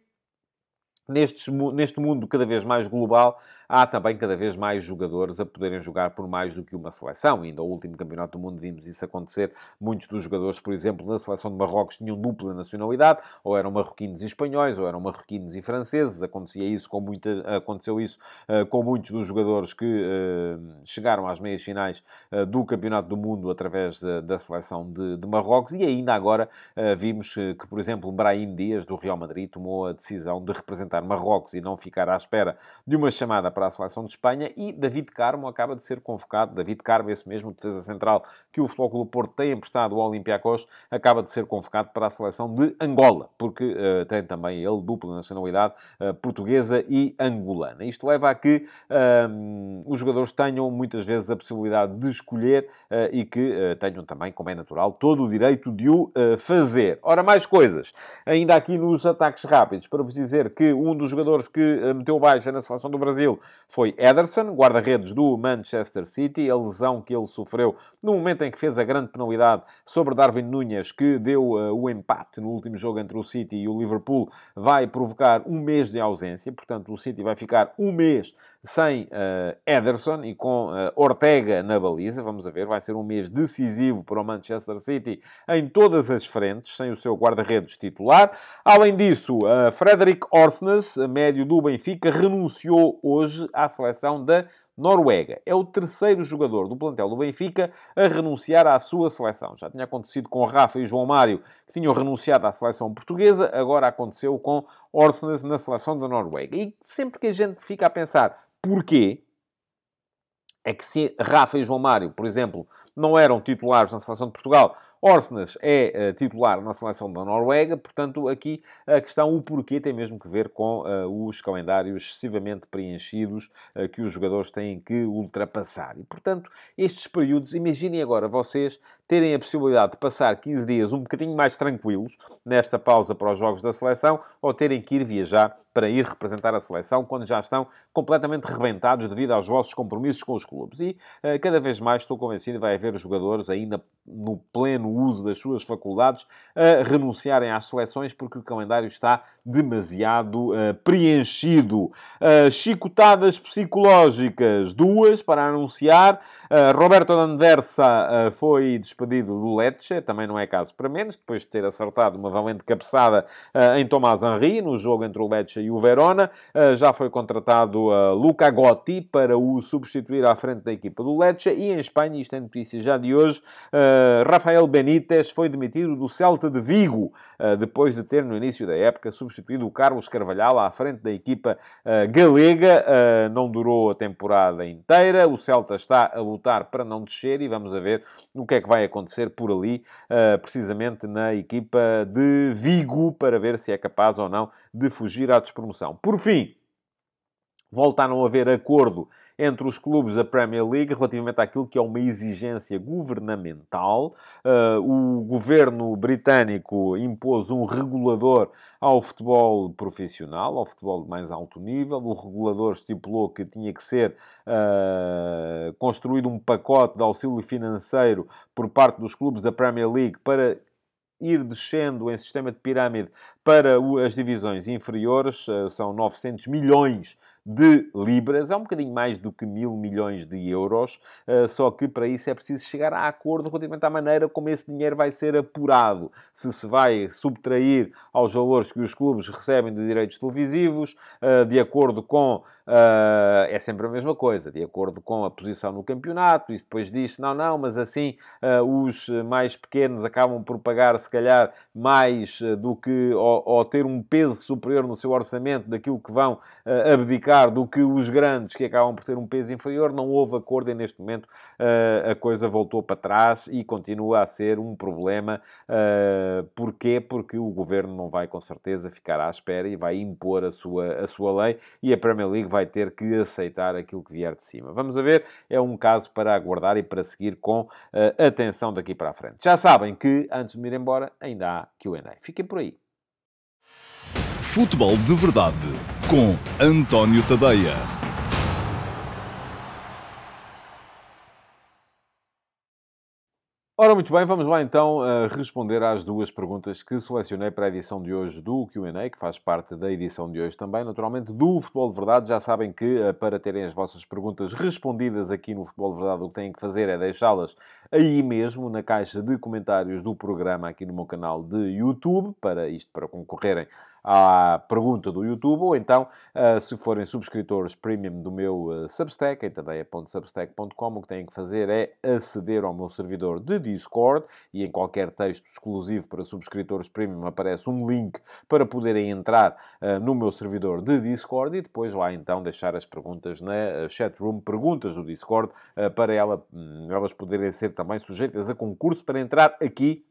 Nestes, neste mundo cada vez mais global, há também cada vez mais jogadores a poderem jogar por mais do que uma seleção. E ainda ao último Campeonato do Mundo vimos isso acontecer. Muitos dos jogadores, por exemplo, da seleção de Marrocos tinham dupla nacionalidade, ou eram marroquinos e espanhóis, ou eram marroquinos e franceses. Acontecia isso com muita, aconteceu isso uh, com muitos dos jogadores que uh, chegaram às meias finais uh, do Campeonato do Mundo através uh, da seleção de, de Marrocos. E ainda agora uh, vimos uh, que, por exemplo, Brahim Dias, do Real Madrid, tomou a decisão de representar Marrocos e não ficar à espera de uma chamada para a seleção de Espanha. E David Carmo acaba de ser convocado. David Carmo, esse mesmo defesa central que o Futebol Clube do Porto tem emprestado ao Olympiacos, acaba de ser convocado para a seleção de Angola, porque uh, tem também ele dupla nacionalidade uh, portuguesa e angolana. Isto leva a que uh, os jogadores tenham muitas vezes a possibilidade de escolher uh, e que uh, tenham também, como é natural, todo o direito de o uh, fazer. Ora, mais coisas. Ainda aqui nos ataques rápidos, para vos dizer que um dos jogadores que meteu baixa na seleção do Brasil foi Ederson, guarda-redes do Manchester City. A lesão que ele sofreu no momento em que fez a grande penalidade sobre Darwin Núñez, que deu uh, o empate no último jogo entre o City e o Liverpool, vai provocar um mês de ausência. Portanto, o City vai ficar um mês sem uh, Ederson e com uh, Ortega na baliza. Vamos a ver, vai ser um mês decisivo para o Manchester City em todas as frentes, sem o seu guarda-redes titular. Além disso, uh, Fredrik Orsnes, médio do Benfica, renunciou hoje à seleção da Noruega. É o terceiro jogador do plantel do Benfica a renunciar à sua seleção. Já tinha acontecido com Rafa e João Mário, que tinham renunciado à seleção portuguesa. Agora aconteceu com Orsnes na seleção da Noruega. E sempre que a gente fica a pensar porquê, é que se Rafa e João Mário, por exemplo, não eram titulares na seleção de Portugal, Orsnes é uh, titular na seleção da Noruega. Portanto, aqui a questão, o porquê, tem mesmo que ver com uh, os calendários excessivamente preenchidos uh, que os jogadores têm que ultrapassar. E, portanto, estes períodos, imaginem agora vocês terem a possibilidade de passar quinze dias um bocadinho mais tranquilos nesta pausa para os jogos da seleção, ou terem que ir viajar para ir representar a seleção quando já estão completamente rebentados devido aos vossos compromissos com os clubes. E uh, cada vez mais estou convencido que vai haver jogadores ainda no pleno uso das suas faculdades a renunciarem às seleções porque o calendário está demasiado uh, preenchido. Uh, chicotadas psicológicas, duas para anunciar. Uh, Roberto D'Anversa uh, foi despedido do Lecce, também não é caso para menos, depois de ter acertado uma valente cabeçada uh, em Tomás Henry, no jogo entre o Lecce e o Verona. Uh, já foi contratado uh, Luca Gotti para o substituir à frente da equipa do Lecce. E em Espanha, isto é notícia já de hoje, uh, Rafael Benítez foi demitido do Celta de Vigo, uh, depois de ter no início da época substituído o Carlos Carvalhal à frente da equipa uh, galega. Uh, não durou a temporada inteira. O Celta está a lutar para não descer e vamos a ver o que é que vai acontecer por ali, uh, precisamente na equipa de Vigo, para ver se é capaz ou não de fugir à despromoção. Por fim, voltaram a haver acordo entre os clubes da Premier League relativamente àquilo que é uma exigência governamental. Uh, o governo britânico impôs um regulador ao futebol profissional, ao futebol de mais alto nível. O regulador estipulou que tinha que ser uh, construído um pacote de auxílio financeiro por parte dos clubes da Premier League para ir descendo em sistema de pirâmide para as divisões inferiores. São novecentos milhões de libras, é um bocadinho mais do que mil milhões de euros, só que para isso é preciso chegar a acordo relativamente à maneira como esse dinheiro vai ser apurado. Se se vai subtrair aos valores que os clubes recebem de direitos televisivos, de acordo com... é sempre a mesma coisa, de acordo com a posição no campeonato. Isso depois diz, não, não, mas assim os mais pequenos acabam por pagar, se calhar, mais do que... ou, ou ter um peso superior no seu orçamento daquilo que vão abdicar explicar do que os grandes, que acabam por ter um peso inferior, não houve acordo e neste momento uh, a coisa voltou para trás e continua a ser um problema. Uh, porquê? Porque o Governo não vai, com certeza, ficar à espera e vai impor a sua, a sua lei e a Premier League vai ter que aceitar aquilo que vier de cima. Vamos a ver, é um caso para aguardar e para seguir com uh, atenção daqui para a frente. Já sabem que, antes de me ir embora, ainda há Q and A. Fiquem por aí. Futebol de Verdade, com António Tadeia. Ora, muito bem, vamos lá então uh, responder às duas perguntas que selecionei para a edição de hoje do Q and A, que faz parte da edição de hoje também, naturalmente, do Futebol de Verdade. Já sabem que, uh, para terem as vossas perguntas respondidas aqui no Futebol de Verdade, o que têm que fazer é deixá-las aí mesmo, na caixa de comentários do programa, aqui no meu canal de YouTube, para isto, para concorrerem à pergunta do YouTube, ou então, uh, se forem subscritores premium do meu uh, Substack, em tadeia ponto substack ponto com, o que têm que fazer é aceder ao meu servidor de Discord, e em qualquer texto exclusivo para subscritores premium aparece um link para poderem entrar uh, no meu servidor de Discord, e depois lá então deixar as perguntas na uh, chatroom, perguntas do Discord, uh, para ela, um, elas poderem ser também sujeitas a concurso para entrar aqui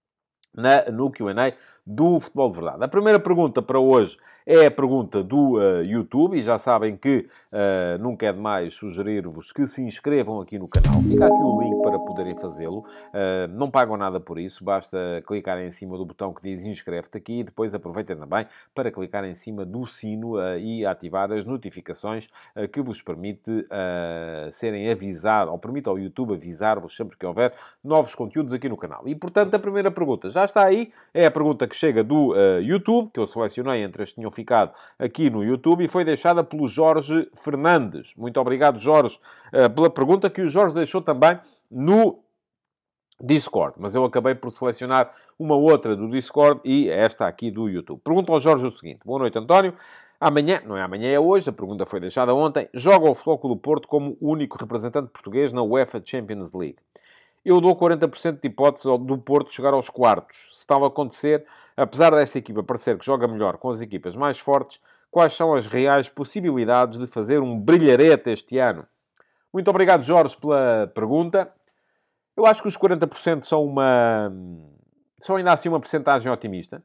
Na, no Q and A do Futebol de Verdade. A primeira pergunta para hoje é a pergunta do uh, YouTube, e já sabem que uh, nunca é demais sugerir-vos que se inscrevam aqui no canal. Fica aqui o link para poderem fazê-lo. Uh, não pagam nada por isso, basta clicar em cima do botão que diz inscreve-te aqui e depois aproveitem também para clicar em cima do sino uh, e ativar as notificações uh, que vos permite uh, serem avisados, ou permite ao YouTube avisar-vos sempre que houver novos conteúdos aqui no canal. E, portanto, a primeira pergunta já está aí, é a pergunta que chega do uh, YouTube, que eu selecionei entre as que tinham ficado aqui no YouTube, e foi deixada pelo Jorge Fernandes. Muito obrigado, Jorge, uh, pela pergunta que o Jorge deixou também no Discord, mas eu acabei por selecionar uma outra do Discord e esta aqui do YouTube. Pergunta ao Jorge o seguinte: boa noite, António. Amanhã, não é amanhã, é hoje, a pergunta foi deixada ontem, joga o Futebol Clube do Porto como único representante português na UEFA Champions League. Eu dou quarenta por cento de hipótese do Porto chegar aos quartos. Se tal acontecer, apesar desta equipa parecer que joga melhor com as equipas mais fortes, quais são as reais possibilidades de fazer um brilharete este ano? Muito obrigado, Jorge, pela pergunta. Eu acho que os quarenta por cento são uma... são ainda assim uma percentagem otimista.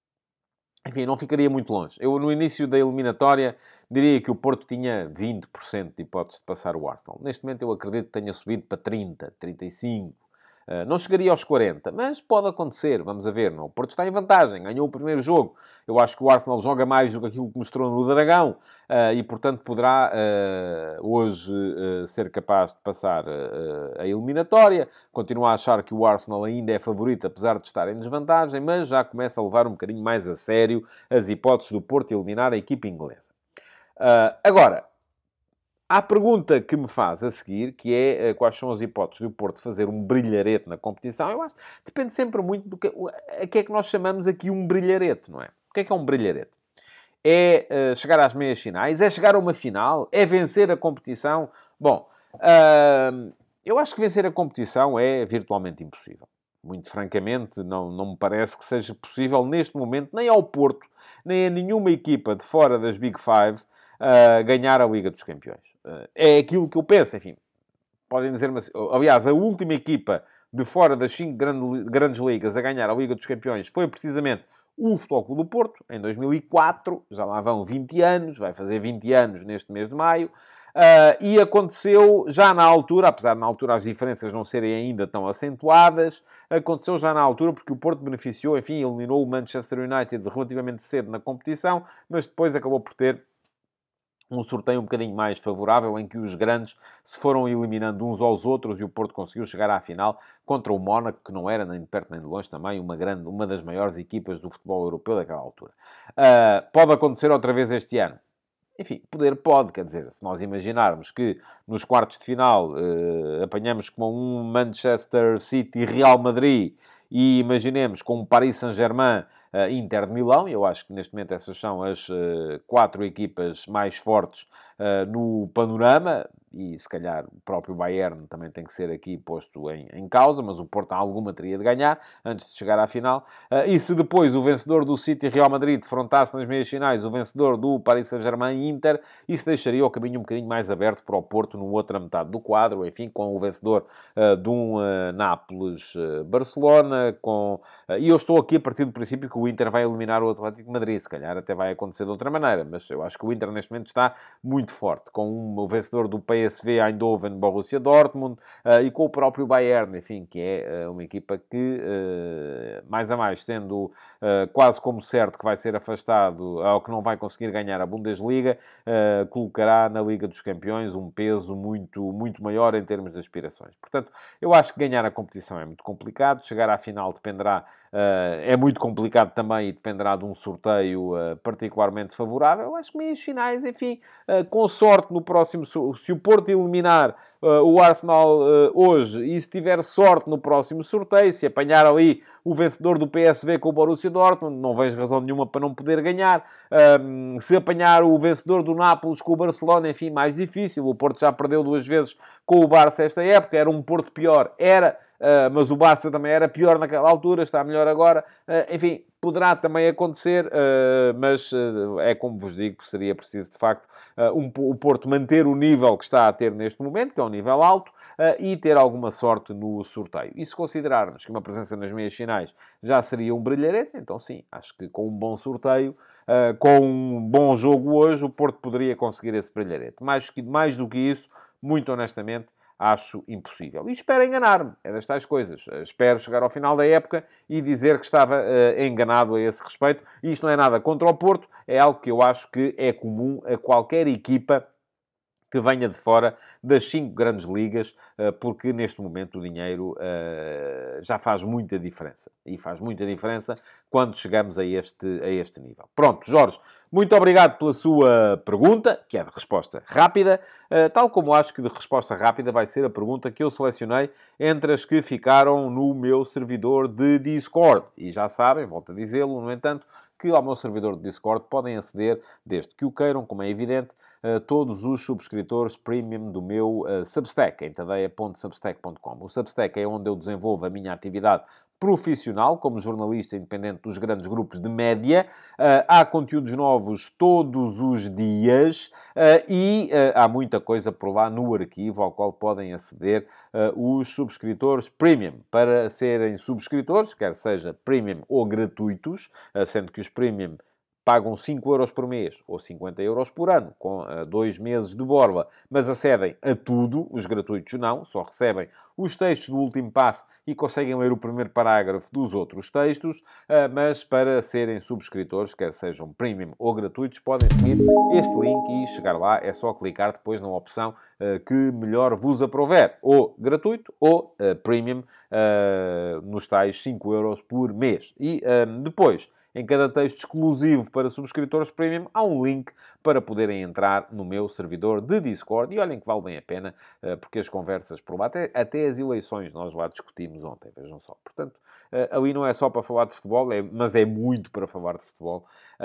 Enfim, não ficaria muito longe. Eu, no início da eliminatória, diria que o Porto tinha vinte por cento de hipótese de passar o Arsenal. Neste momento, eu acredito que tenha subido para trinta, trinta e cinco. Uh, não chegaria aos quarenta, mas pode acontecer. Vamos a ver. Não? O Porto está em vantagem. Ganhou o primeiro jogo. Eu acho que o Arsenal joga mais do que aquilo que mostrou no Dragão. Uh, e, portanto, poderá uh, hoje uh, ser capaz de passar uh, a eliminatória. Continuo a achar que o Arsenal ainda é favorito, apesar de estar em desvantagem, mas já começa a levar um bocadinho mais a sério as hipóteses do Porto eliminar a equipe inglesa. Uh, agora, há a pergunta que me faz a seguir, que é uh, quais são as hipóteses do Porto fazer um brilharete na competição. Eu acho que depende sempre muito do que, a que é que nós chamamos aqui um brilharete, não é? O que é que é um brilharete? É uh, chegar às meias finais? É chegar a uma final? É vencer a competição? Bom, uh, eu acho que vencer a competição é virtualmente impossível. Muito francamente, não, não me parece que seja possível neste momento, nem ao Porto, nem a nenhuma equipa de fora das Big Five, uh, ganhar a Liga dos Campeões. Uh, é aquilo que eu penso, enfim. Podem dizer-me assim. Aliás, a última equipa de fora das cinco grande, grandes ligas a ganhar a Liga dos Campeões foi precisamente o Futebol Clube do Porto, em dois mil e quatro. Já lá vão vinte anos, vai fazer vinte anos neste mês de maio. Uh, e aconteceu já na altura, apesar de na altura as diferenças não serem ainda tão acentuadas, aconteceu já na altura porque o Porto beneficiou, enfim, eliminou o Manchester United relativamente cedo na competição, mas depois acabou por ter um sorteio um bocadinho mais favorável, em que os grandes se foram eliminando uns aos outros e o Porto conseguiu chegar à final contra o Mónaco, que não era nem de perto nem de longe também uma, grande, uma das maiores equipas do futebol europeu daquela altura. Uh, pode acontecer outra vez este ano? Enfim, poder pode, quer dizer, se nós imaginarmos que nos quartos de final uh, apanhamos com um Manchester City Real Madrid e imaginemos com um Paris Saint-Germain uh, Inter de Milão, e eu acho que neste momento essas são as uh, quatro equipas mais fortes uh, no panorama, e se calhar o próprio Bayern também tem que ser aqui posto em, em causa, mas o Porto alguma teria de ganhar antes de chegar à final. Uh, e se depois o vencedor do City e Real Madrid defrontasse nas meias finais o vencedor do Paris Saint-Germain e Inter, isso deixaria o caminho um bocadinho mais aberto para o Porto no outra metade do quadro, enfim, com o vencedor uh, de um uh, Nápoles-Barcelona, com... Uh, e eu estou aqui a partir do princípio que o Inter vai eliminar o Atlético de Madrid, se calhar até vai acontecer de outra maneira, mas eu acho que o Inter neste momento está muito forte, com um, o vencedor do P S V Eindhoven, Borussia Dortmund, uh, e com o próprio Bayern, enfim, que é uh, uma equipa que, uh, mais a mais, sendo uh, quase como certo que vai ser afastado, ou que não vai conseguir ganhar a Bundesliga, uh, colocará na Liga dos Campeões um peso muito, muito maior em termos de aspirações. Portanto, eu acho que ganhar a competição é muito complicado, chegar à final dependerá, uh, é muito complicado também e dependerá de um sorteio uh, particularmente favorável. Eu acho que meias finais, enfim, uh, com sorte no próximo... Se o Porto eliminar uh, o Arsenal uh, hoje e se tiver sorte no próximo sorteio, se apanhar ali o vencedor do P S V com o Borussia Dortmund, não vejo razão nenhuma para não poder ganhar. Um, se apanhar o vencedor do Nápoles com o Barcelona, enfim, mais difícil. O Porto já perdeu duas vezes com o Barça esta época. Era um Porto pior. Era... Uh, mas o Barça também era pior naquela altura, está melhor agora. Uh, enfim, poderá também acontecer, uh, mas uh, é como vos digo, seria preciso, de facto, uh, um, o Porto manter o nível que está a ter neste momento, que é um nível alto, uh, e ter alguma sorte no sorteio. E se considerarmos que uma presença nas meias finais já seria um brilharete, então sim, acho que com um bom sorteio, uh, com um bom jogo hoje, o Porto poderia conseguir esse brilharete. Mais, que, mais do que isso, muito honestamente, acho impossível. E espero enganar-me. É das tais coisas. Espero chegar ao final da época e dizer que estava uh, enganado a esse respeito. E isto não é nada contra o Porto. É algo que eu acho que é comum a qualquer equipa que venha de fora das cinco grandes ligas, porque neste momento o dinheiro já faz muita diferença. E faz muita diferença quando chegamos a este, a este nível. Pronto, Jorge, muito obrigado pela sua pergunta, que é de resposta rápida, tal como acho que de resposta rápida vai ser a pergunta que eu selecionei entre as que ficaram no meu servidor de Discord. E já sabem, volto a dizê-lo, no entanto, que ao meu servidor de Discord podem aceder, desde que o queiram, como é evidente, a todos os subscritores premium do meu uh, Substack, em tadeia ponto substack ponto com. O Substack é onde eu desenvolvo a minha atividade profissional, como jornalista independente dos grandes grupos de média. Uh, há conteúdos novos todos os dias uh, e uh, há muita coisa por lá no arquivo ao qual podem aceder uh, os subscritores premium. Para serem subscritores, quer seja premium ou gratuitos, uh, sendo que os premium pagam cinco euros por mês ou cinquenta euros por ano, com uh, dois meses de borla, mas acedem a tudo. Os gratuitos não, só recebem os textos do último passo e conseguem ler o primeiro parágrafo dos outros textos, uh, mas para serem subscritores, quer sejam premium ou gratuitos, podem seguir este link e chegar lá. É só clicar depois na opção uh, que melhor vos aprouver, ou gratuito ou uh, premium, uh, nos tais cinco euros por mês. E uh, depois... Em cada texto exclusivo para subscritores premium, há um link para poderem entrar no meu servidor de Discord. E olhem que vale bem a pena, porque as conversas por lá, até, até as eleições, nós lá discutimos ontem, vejam só. Portanto, ali não é só para falar de futebol, é, mas é muito para falar de futebol.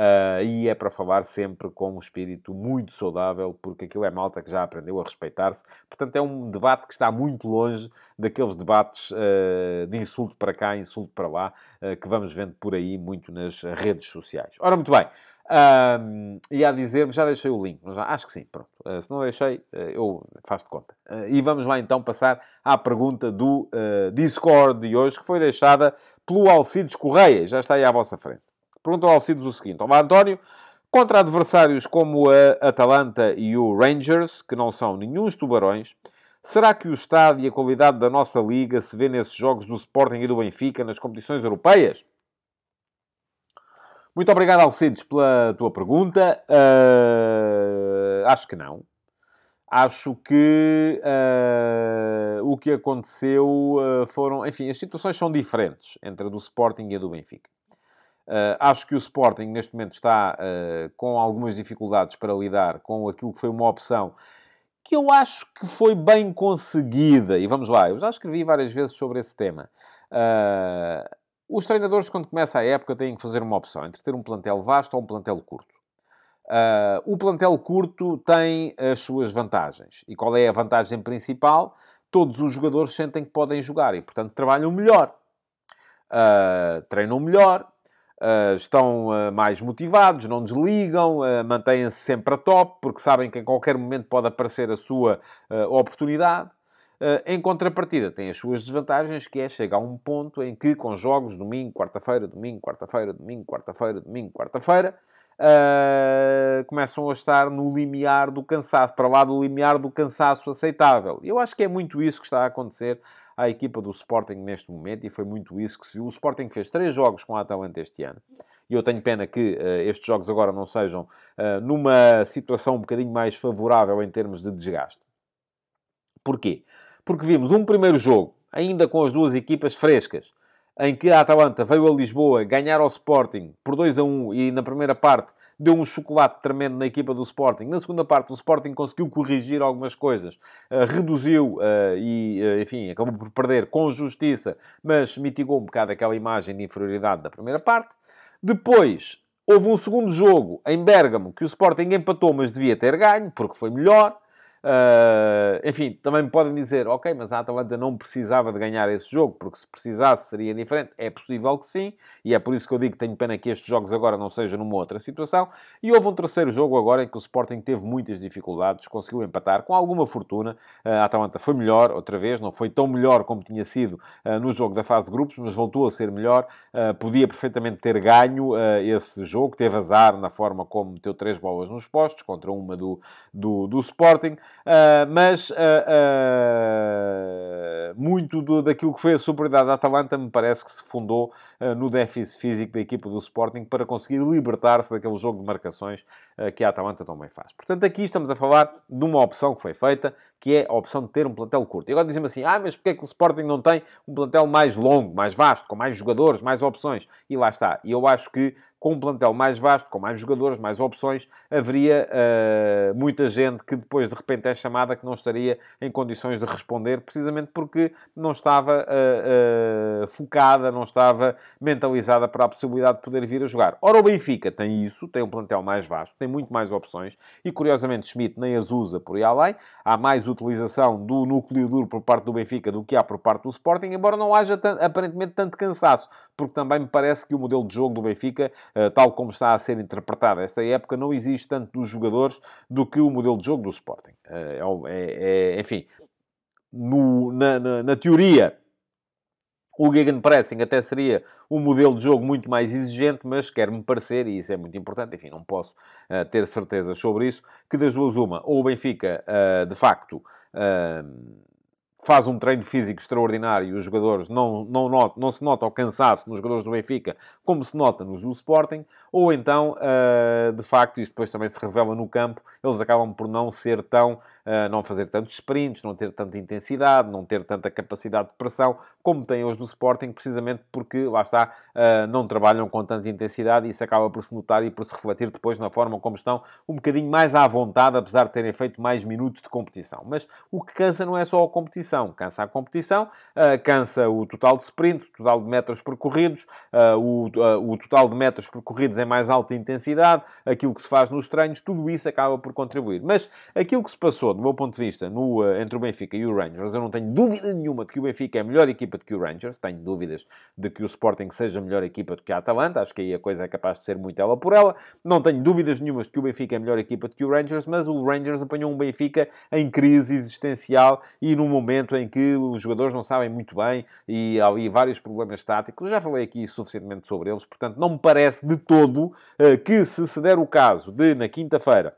E é para falar sempre com um espírito muito saudável, porque aquilo é malta que já aprendeu a respeitar-se. Portanto, é um debate que está muito longe daqueles debates de insulto para cá, insulto para lá, que vamos vendo por aí muito nas redes sociais. Ora, muito bem. Um, ia dizer, já deixei o link, mas acho que sim, pronto. Uh, se não deixei, uh, eu faço de conta. Uh, e vamos lá então passar à pergunta do uh, Discord de hoje, que foi deixada pelo Alcides Correia. Já está aí à vossa frente. Pergunta ao Alcides o seguinte: olá, António. Contra adversários como a Atalanta e o Rangers, que não são nenhuns tubarões, será que o estado e a qualidade da nossa liga se vê nesses jogos do Sporting e do Benfica nas competições europeias? Muito obrigado, Alcides, pela tua pergunta. Uh, acho que não. Acho que uh, o que aconteceu uh, foram... Enfim, as situações são diferentes entre a do Sporting e a do Benfica. Uh, acho que o Sporting, neste momento, está uh, com algumas dificuldades para lidar com aquilo que foi uma opção que eu acho que foi bem conseguida. E vamos lá, eu já escrevi várias vezes sobre esse tema. Uh, Os treinadores, quando começa a época, têm que fazer uma opção entre ter um plantel vasto ou um plantel curto. Uh, o plantel curto tem as suas vantagens. E qual é a vantagem principal? Todos os jogadores sentem que podem jogar e, portanto, trabalham melhor. Uh, treinam melhor, uh, estão uh, mais motivados, não desligam, uh, mantêm-se sempre a top, porque sabem que em qualquer momento pode aparecer a sua uh, oportunidade. Uh, em contrapartida, tem as suas desvantagens, que é chegar a um ponto em que, com jogos domingo, quarta-feira, domingo, quarta-feira, domingo, quarta-feira, domingo, quarta-feira, uh, começam a estar no limiar do cansaço, para lá do limiar do cansaço aceitável. Eu acho que é muito isso que está a acontecer à equipa do Sporting neste momento, e foi muito isso que se viu. O Sporting fez três jogos com a Atalanta este ano, e eu tenho pena que uh, estes jogos agora não sejam uh, numa situação um bocadinho mais favorável em termos de desgaste. Porquê? Porque vimos um primeiro jogo, ainda com as duas equipas frescas, em que a Atalanta veio a Lisboa ganhar ao Sporting por dois a um e na primeira parte deu um chocolate tremendo na equipa do Sporting. Na segunda parte o Sporting conseguiu corrigir algumas coisas, uh, reduziu uh, e, uh, enfim, acabou por perder com justiça, mas mitigou um bocado aquela imagem de inferioridade da primeira parte. Depois houve um segundo jogo em Bérgamo que o Sporting empatou, mas devia ter ganho, porque foi melhor. Uh, enfim, também me podem dizer, ok, mas a Atalanta não precisava de ganhar esse jogo, porque se precisasse seria diferente. É possível que sim, e é por isso que eu digo que tenho pena que estes jogos agora não sejam numa outra situação. E houve um terceiro jogo agora em que o Sporting teve muitas dificuldades, conseguiu empatar com alguma fortuna. Uh, a Atalanta foi melhor, outra vez, não foi tão melhor como tinha sido uh, no jogo da fase de grupos, mas voltou a ser melhor. Uh, podia perfeitamente ter ganho uh, esse jogo, teve azar na forma como meteu três bolas nos postos, contra uma do, do, do Sporting. Uh, mas uh, uh, muito do, daquilo que foi a superioridade da Atalanta me parece que se fundou uh, no déficit físico da equipa do Sporting para conseguir libertar-se daquele jogo de marcações uh, que a Atalanta também faz. Portanto, aqui estamos a falar de uma opção que foi feita, que é a opção de ter um plantel curto. E agora dizem-me assim, ah, mas porquê é que o Sporting não tem um plantel mais longo, mais vasto, com mais jogadores, mais opções? E lá está. E eu acho que com um plantel mais vasto, com mais jogadores, mais opções, haveria uh, muita gente que depois de repente é chamada que não estaria em condições de responder, precisamente porque não estava uh, uh, focada, não estava mentalizada para a possibilidade de poder vir a jogar. Ora, o Benfica tem isso, tem um plantel mais vasto, tem muito mais opções, e curiosamente Schmidt nem as usa por aí além. Há mais utilização do núcleo duro por parte do Benfica do que há por parte do Sporting, embora não haja aparentemente tanto cansaço, porque também me parece que o modelo de jogo do Benfica, Uh, tal como está a ser interpretada esta época, não existe tanto dos jogadores do que o modelo de jogo do Sporting. Uh, é, é, enfim, no, na, na, na teoria, o Gegenpressing até seria um modelo de jogo muito mais exigente, mas quer-me parecer, e isso é muito importante, enfim, não posso uh, ter certeza sobre isso, que das duas uma, ou o Benfica, uh, de facto, uh, faz um treino físico extraordinário e os jogadores não, não, not, não se nota o cansaço nos jogadores do Benfica, como se nota nos do Sporting, ou então, uh, de facto, isso depois também se revela no campo, eles acabam por não ser tão, uh, não fazer tantos sprints, não ter tanta intensidade, não ter tanta capacidade de pressão, como têm os do Sporting, precisamente porque, lá está, uh, não trabalham com tanta intensidade e isso acaba por se notar e por se refletir depois na forma como estão um bocadinho mais à vontade, apesar de terem feito mais minutos de competição. Mas o que cansa não é só a competição, cansa a competição, uh, cansa o total de sprint, o total de metros percorridos, uh, o, uh, o total de metros percorridos em mais alta intensidade, aquilo que se faz nos treinos, tudo isso acaba por contribuir. Mas aquilo que se passou, do meu ponto de vista, no, uh, entre o Benfica e o Rangers, eu não tenho dúvida nenhuma de que o Benfica é a melhor equipa do que o Rangers, tenho dúvidas de que o Sporting seja a melhor equipa do que a Atalanta, acho que aí a coisa é capaz de ser muito ela por ela, não tenho dúvidas nenhumas de que o Benfica é a melhor equipa do que o Rangers, mas o Rangers apanhou um Benfica em crise existencial e num momento em que os jogadores não sabem muito bem e há ali vários problemas táticos. Já falei aqui suficientemente sobre eles, portanto, não me parece de todo uh, que se se der o caso de, na quinta-feira,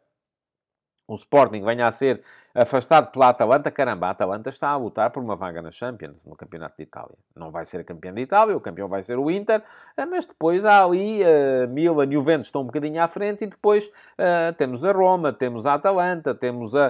o Sporting venha a ser afastado pela Atalanta, caramba, a Atalanta está a lutar por uma vaga na Champions, no Campeonato de Itália. Não vai ser a campeã de Itália, o campeão vai ser o Inter, mas depois há ali uh, Milan e Juventus estão um bocadinho à frente e depois uh, temos a Roma, temos a Atalanta, temos a,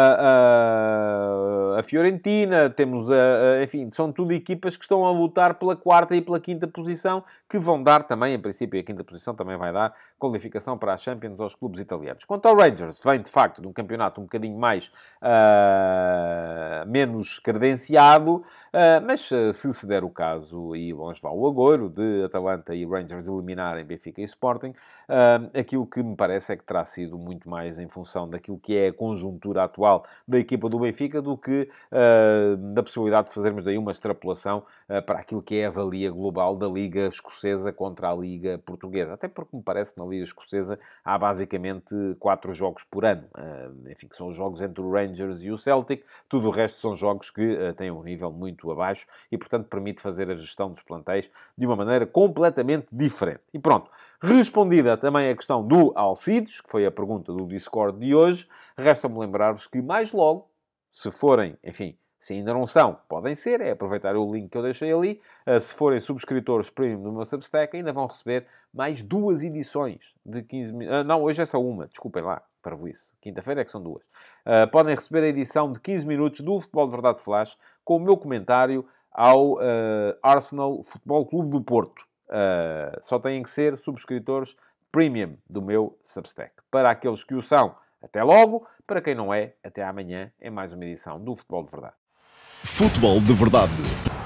a, a, a Fiorentina, temos a, a... Enfim, são tudo equipas que estão a lutar pela quarta e pela quinta posição, que vão dar também, em princípio, a quinta posição também vai dar qualificação para a Champions aos clubes italianos. Quanto ao Rangers, vem de facto de um campeonato um bocadinho mais uh, menos credenciado, uh, mas uh, se se der o caso, e longe vá o agouro, de Atalanta e Rangers eliminarem Benfica e Sporting, uh, aquilo que me parece é que terá sido muito mais em função daquilo que é a conjuntura atual da equipa do Benfica do que uh, da possibilidade de fazermos aí uma extrapolação uh, para aquilo que é a valia global da Liga Escocesa contra a Liga Portuguesa. Até porque me parece que na Liga Escocesa há basicamente quatro jogos por ano. Uh, enfim, que são os jogos entre o Rangers e o Celtic. Tudo o resto são jogos que uh, têm um nível muito abaixo e, portanto, permite fazer a gestão dos plantéis de uma maneira completamente diferente. E pronto. Respondida também a questão do Alcides, que foi a pergunta do Discord de hoje, resta-me lembrar-vos que mais logo, se forem, enfim, se ainda não são, podem ser, é aproveitar o link que eu deixei ali. Se forem subscritores premium no meu Substack, ainda vão receber mais duas edições de quinze minutos. Ah, não, hoje é só uma, desculpem lá, parvoíce. Quinta-feira é que são duas. Uh, podem receber a edição de quinze minutos do Futebol de Verdade Flash com o meu comentário ao uh, Arsenal Futebol Clube do Porto. Uh, só têm que ser subscritores premium do meu Substack. Para aqueles que o são, até logo. Para quem não é, até amanhã em mais uma edição do Futebol de Verdade. Futebol de Verdade.